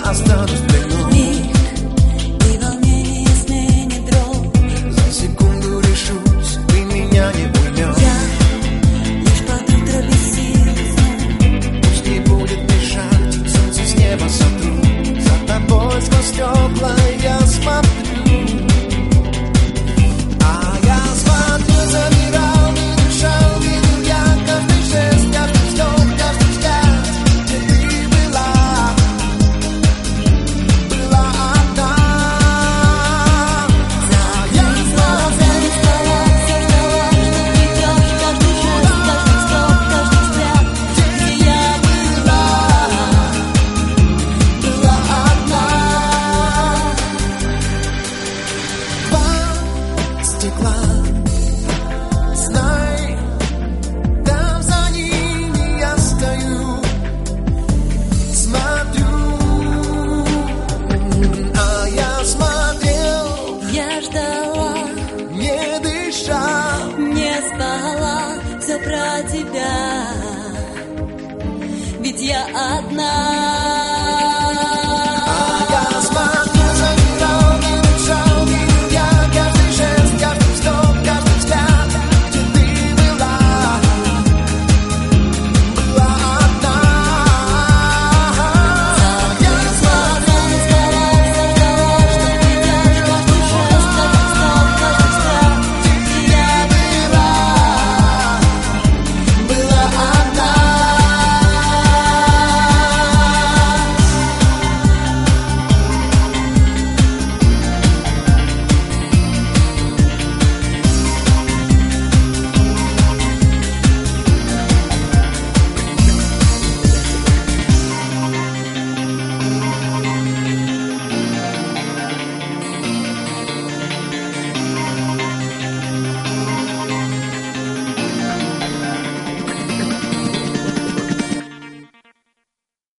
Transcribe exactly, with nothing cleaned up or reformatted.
останусь в плену. Миг, и волнение сменит дрожь. За секунду решусь, ты меня не поймешь. Я лишь под утро без сил. Пусть не будет мешать, солнце с неба сотру. За тобой сквозь стекла я смотрю. А я смотрю, замирал, не дышал, видел я каждый жест, каждый вздох, каждый взгляд, где ты была, была одна. А я смотрел, Я не спала, все ждала, что придешь. Каждый жест, каждый вздох, каждый взгляд, где я была, была одна. два стекла, знай, там за ними я стою, смотрю, а я смотрел, Я ждала, не дышал. не спала, все про тебя. Ведь я одна.